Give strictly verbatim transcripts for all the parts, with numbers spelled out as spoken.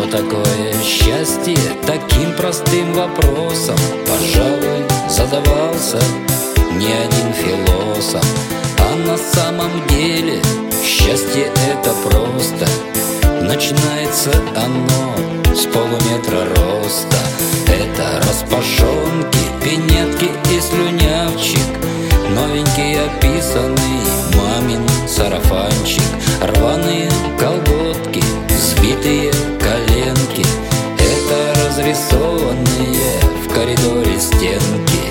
такое счастье? Таким простым вопросом, пожалуй, задавался не один философ. А на самом деле счастье это просто начинается оно с полуметра роста. Это распашонки, пинетки и слюнявчик, новенький описанный мамин сарафанчик, рваные колготки, сбитые коленки. Это разрисованные в коридоре стенки.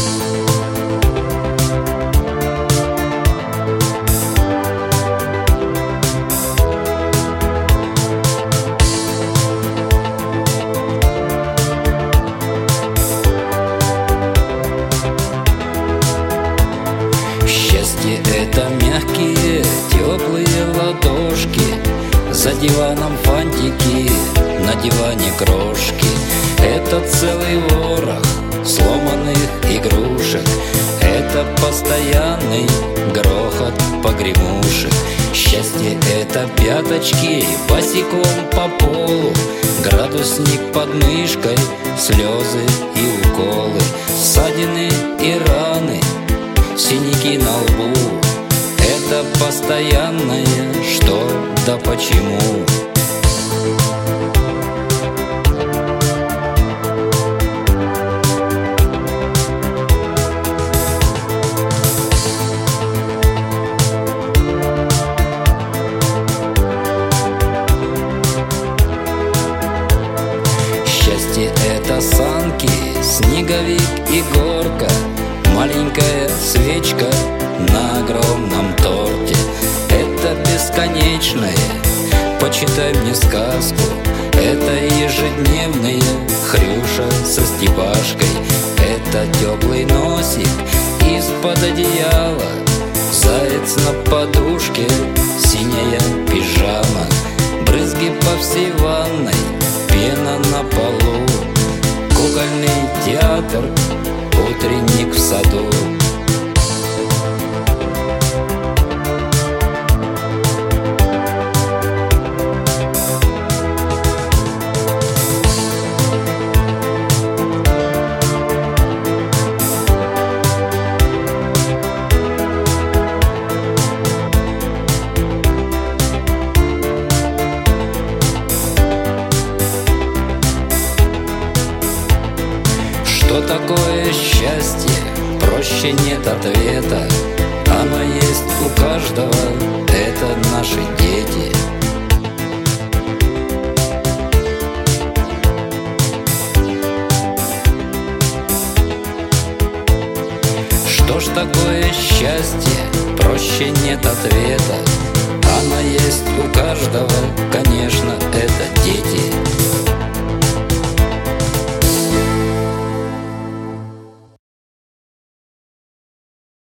Счастье — это мягкие, теплые ладошки, за диваном фантики, на диване крошки. Это целый ворох сломанных игрушек, это постоянный грохот погремушек. Счастье — это пяточки босиком по полу, градусник под мышкой, слезы и уколы, ссадины и раны, синяки на лбу. Это постоянное что да почему. Счастье это санки, снеговик и горка, маленькая свечка на огромном торте. Это бесконечное, почитай мне сказку, это ежедневные Хрюша со Степашкой. Это теплый носик из-под одеяла, заяц на подушке, синяя пижама, брызги по всей ванной, пена на полу, кукольный театр, утренник в саду. Что такое счастье? Проще нет ответа. Оно есть у каждого, это наши дети. Что ж такое счастье? Проще нет ответа.